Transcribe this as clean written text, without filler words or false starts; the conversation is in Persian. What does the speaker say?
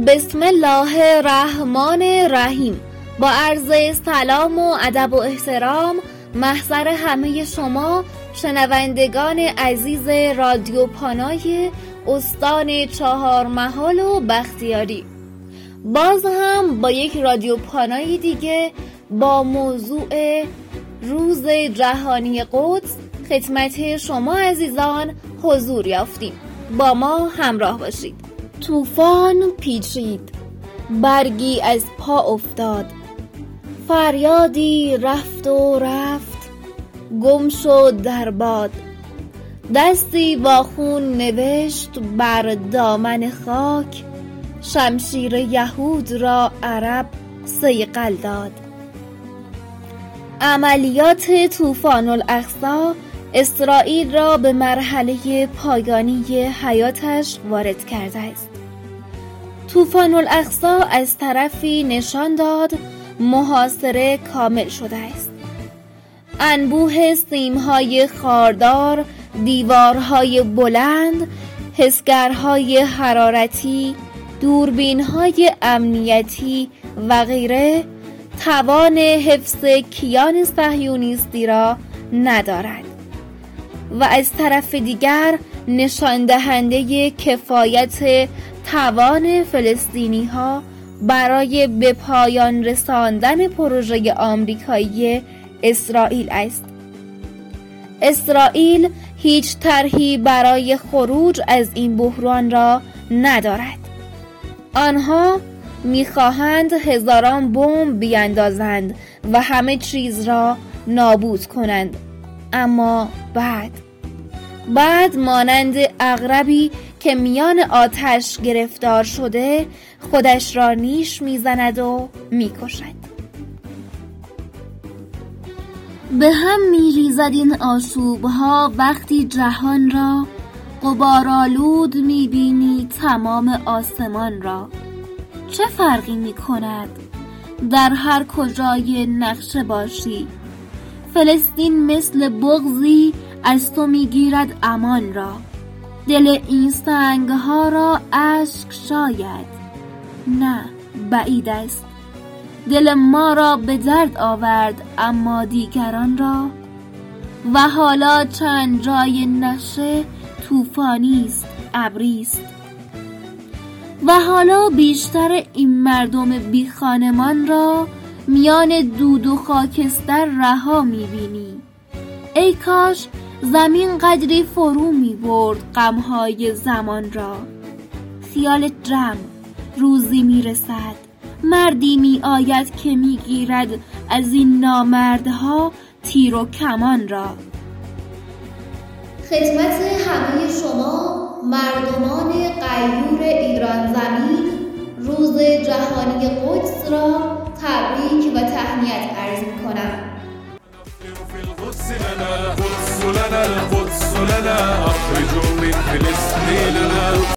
بسم الله الرحمن الرحیم. با عرض سلام و ادب و احترام محضر همه شما شنوندگان عزیز رادیو پانای استان چهارمحال و بختیاری، باز هم با یک رادیو پانای دیگه با موضوع روز جهانی قدس خدمت شما عزیزان حضور یافتیم. با ما همراه باشید. طوفان پیچید، برگی از پا افتاد، فریادی رفت و رفت، گم شد در باد. دستی با خون نوشت بر دامن خاک، شمشیر یهود را عرب صیقل داد. عملیات طوفان الاقصی اسرائیل را به مرحله پایانی حیاتش وارد کرده است. طوفان الاقصی از طرفی نشان داد محاصره کامل شده است. انبوه سیم‌های خاردار، دیوارهای بلند، حسگرهای حرارتی، دوربین‌های امنیتی و غیره توان حفظ کیان صهیونیستی را ندارد و از طرف دیگر نشان دهنده کفایت توان فلسطینی‌ها برای به پایان رساندن پروژه آمریکایی اسرائیل است. اسرائیل هیچ طرحی برای خروج از این بحران را ندارد. آنها می‌خواهند هزاران بمب بیاندازند و همه چیز را نابود کنند، اما بعد مانند عقربی که میان آتش گرفتار شده خودش را نیش میزند و میکشد. به هم میریزد این آشوبها وقتی جهان را غبارآلود میبینی، تمام آسمان را. چه فرقی میکند در هر کجای نقشه باشی؟ فلسطین مثل بغضی از تو میگیرد امان را. دل این سنگها را اشک شاید، نه بعید است. دل ما را به درد آورد، اما دیگران را. و حالا چند جای نشه طوفانی است، ابری است. و حالا بیشتر این مردم بی خانمان را میان دود و خاکستر رها میبینی. ای کاش زمین قدری فرو میبرد غمهای زمان را. خیالت جمع، روزی میرسد، مردی میآید که میگیرد از این نامردها تیر و کمان را. خدمت همه شما مردمان غیور ایران زمین روز جهانی قدس را تبریک و تهنیت عرض می‌کنم. القدس لنا، القدس لنا، أخرجوا من فلسطين لنا.